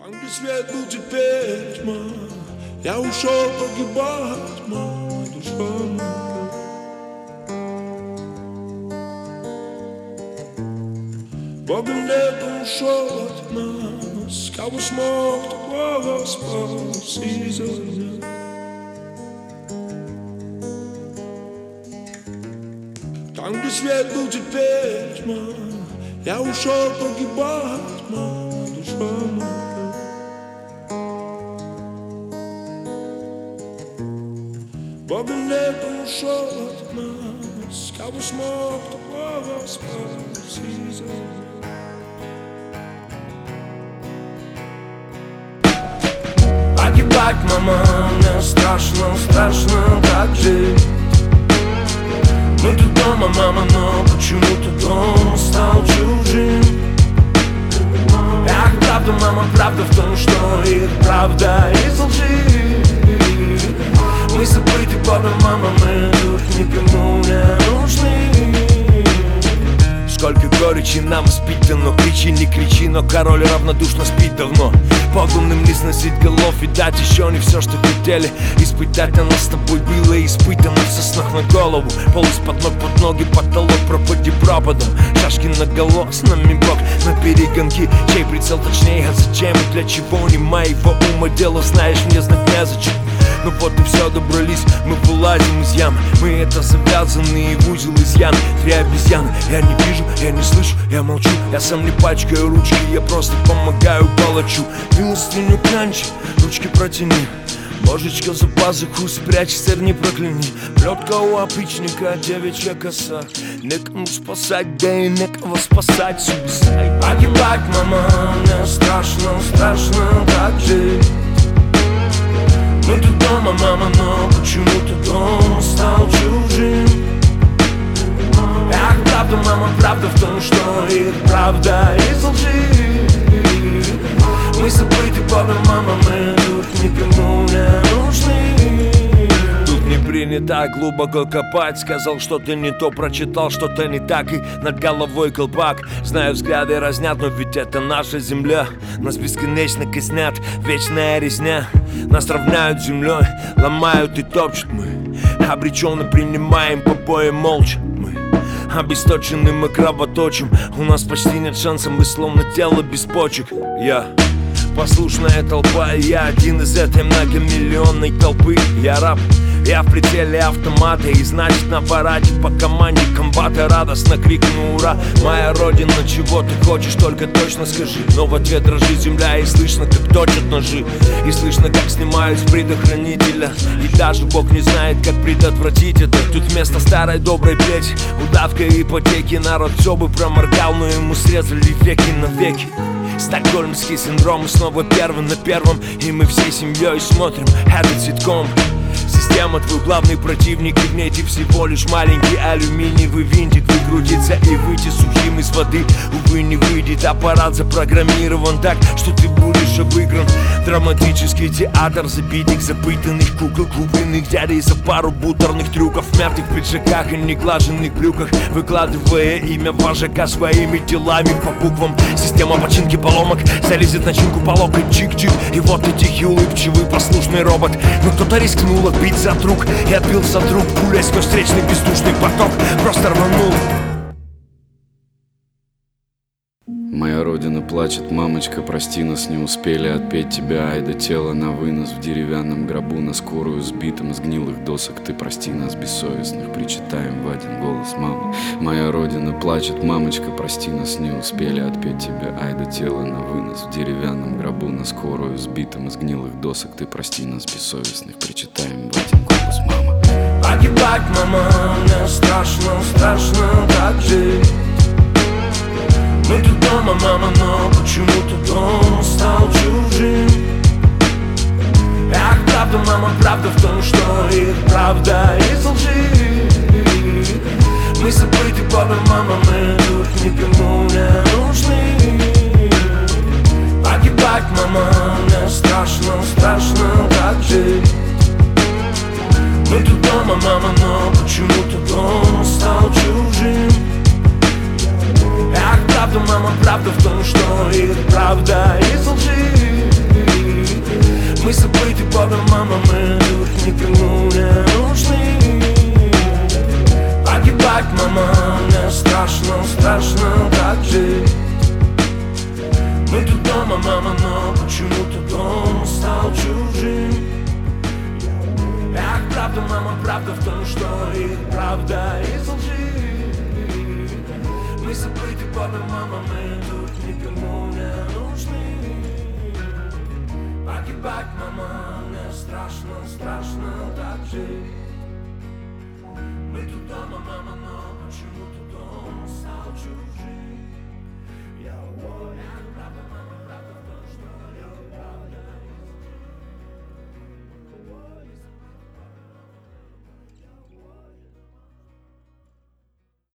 Там, где свет был теперь тьма, я ушел погибать, мама, душа моя. Богом небом ушел от нас, кого смог, такого спас из огня. Там, где свет был теперь тьма, я ушел погибать, мама, душа моя. Богом небом ушел от нас, кого смог, такого спас из огня. Погибать, мама, мне страшно, страшно так жить. Мы тут дома, мама, но почему-то дом стал чужим. Ах, правда, мама, правда в том, что их правда из лжи. Мы забыты Богом, мама, мы тут никому не нужны. Сколько горечи нам воспитано, кричи, не кричи, но король равнодушно спит давно. Подлунным не сносить голов и дать еще не все, что хотели испытать. Оно с тобой было испытано в соснах на голову. Пол из-под ног, под ноги, потолок, пропади пропадом. Шашки наголо, с нами Бог на перегонки. Чей прицел точнее, а зачем и для чего? Не моего ума дело, знаешь, мне знать незачем. Ну вот и все, добрались, мы вылазим из ямы. Мы это завязанные в узел изъяны. Три обезьяны, я не вижу, я не слышу, я молчу. Я сам не пачкаю ручки, я просто помогаю палачу. Милостыню клянчи, ручки протяни. Божечка за пазуху спрячь, сэр не прокляни. Плетка у опричника, девичья коса. Некому спасать, да и некого спасать. Суицид. Погибать, мама, мне страшно, страшно так жить. Мы тут дома, мама, но почему-то дом стал чужим. Ах, правда, мама, правда в том, что их правда из лжи. Мы забыты Богом, мама, мы тут никому не нужны. Тут не принято глубоко копать. Сказал что-то не то, прочитал что-то не так, и над головой колпак. Знаю, взгляды разнят, но ведь это наша земля. Нас бесконечно казнят, вечная резня. Нас равняют с землей, ломают и топчут. Мы обреченно принимаем побои молча. Мы обесточены, мы кровоточим. У нас почти нет шанса, мы словно тело без почек. Я послушная толпа, я один из этой многомиллионной толпы. Я раб, я в прицеле автомата, и значит на параде по команде комбата радостно крикну ура. Моя родина, чего ты хочешь, только точно скажи. Но в ответ дрожит земля, и слышно, как точат ножи. И слышно, как снимают с предохранителя. И даже Бог не знает, как предотвратить это. Тут вместо старой доброй плети удавка ипотеки. Народ все бы проморгал, но ему срезали веки навеки. Стокгольмский синдром, и снова первый на первом. И мы всей семьей смотрим этот ситком. Система твой главный противник, и в ней ты всего лишь маленький алюминиевый винтик. Выкрутиться и выйти сухим из воды, увы, не выйдет. Аппарат запрограммирован так, что ты будешь обыгран. Драматический театр забитых, запытанных кукол, купленных дядей за пару бутерных трюков. В мятых пиджаках и неглаженных брюках, выкладывая имя вожака своими делами по буквам. Система починки поломок залезет начинку по локоть, чик-чик. И вот ты тихий, улыбчивый, послушный робот. Но кто-то рискнул отбиться от рук и отбился от рук. Пуля сквозь встречный бездушный поток просто рванул. Моя родина плачет, мамочка, прости, нас не успели отпеть тебя. Ай да тело на вынос в деревянном гробу, на скорую сбитом из гнилых досок. Ты прости нас, бессовестных, причитаем в один голос, мама. Моя родина плачет, мамочка, прости, нас не успели отпеть тебя. Ай да тело на вынос в деревянном гробу, на скорую сбитом из гнилых досок. Ты прости нас, бессовестных, причитаем в один голос, мама. Погибать, мама, мне страшно, страшно так жить. Мы тут дома, мама, но почему-то дом стал чужим. Ах, правда, мама, правда в том, что их правда из лжи. Мы забыты Богом, мама, мы тут никому не нужны. Погибать, мама, мне страшно, страшно так жить. Мы тут дома, мама, но почему-то дом стал чужим. Ах, правда, мама, правда в том, что их правда из лжи. никому не нужны. Погибать, мама, мне страшно, страшно так жить. Мы тут дома, мама, но почему-то дом стал чужим. Ах, правда, мама, правда в том, что их правда из лжи. Мы забыты Богом, мама, мы тут никому не нужны. Погибать, мама, мне страшно, страшно так жить. Мы тут дома, мама, но